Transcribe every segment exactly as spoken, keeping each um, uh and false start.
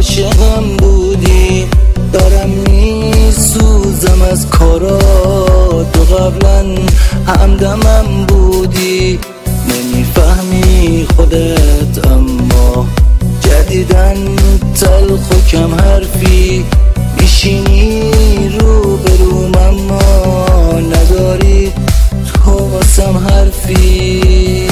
عاشقم بودی، دارم میسوزم از کارات، تو قبلا همدمم بودی. نمیفهمی خودت اما جدیدن تلخ و کم حرفی، میشینی رو بروم اما نداری تو واسم حرفی.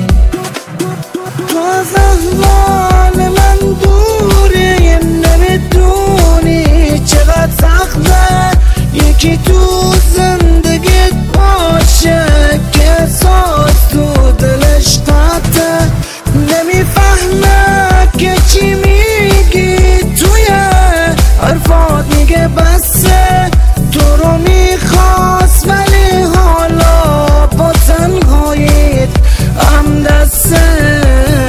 تو از احوال من دوری، نمیدونی چقدر سخته یکی تو زندگیت باشه که احساس تو دلش قطعه. نمیفهمه که چی میگی توی حرفات، میگه بسه تو رو میخواست ولی حالا با تنهاییت هم دسته.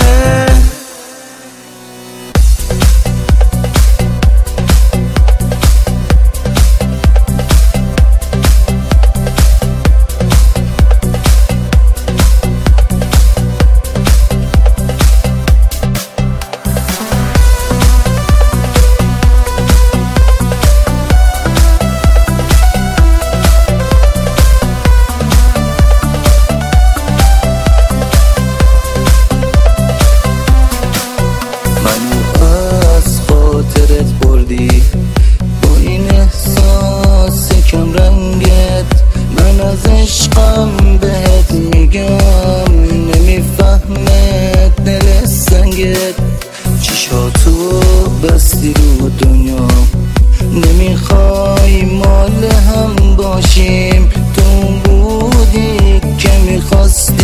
با این احساس کم رنگت من از عشقم بهت میگم، نمیفهمه دل سنگت. چشاتو بستی رو دنیا، نمیخوای مال هم باشیم، تو بودی که میخواست